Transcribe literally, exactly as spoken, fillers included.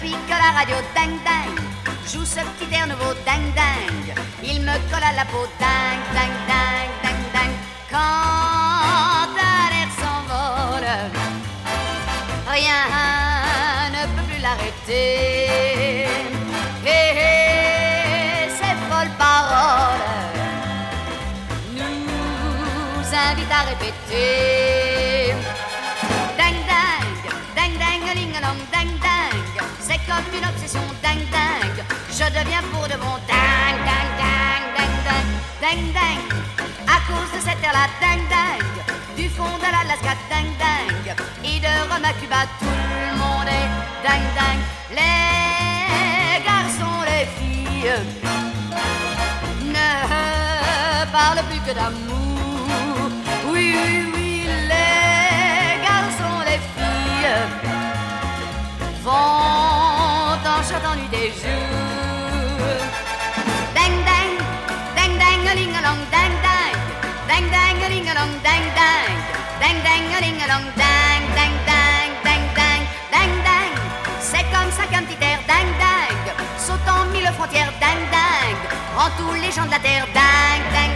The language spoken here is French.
Depuis que la radio ding ding joue ce petit air nouveau ding ding, il me colle à la peau ding ding ding ding ding. Quand un air s'envole, rien ne peut plus l'arrêter. Et, et ces folles paroles nous invitent à répéter. Ding ding, ding ding, ling long, ding ding. C'est comme une obsession, ding ding. Je deviens pour de bon ding ding ding ding ding ding ding. À cause de cette air-là, ding ding. Du fond de l'Alaska, ding ding. Et de Rome à Cuba, tout le monde est ding ding. Les garçons, les filles ne parlent plus que d'amour. Oui, oui, oui, les garçons, les filles vont en chantant nuit des jours. Ding ding, ding ding, ling along, ding ding, ding ding, ling along, ding ding, ding ding, ling along, ding ding ding ding ding ding ding. C'est comme ça qu'un petit air ding ding, sautant mille frontières ding ding, rend tous les gens de la terre ding ding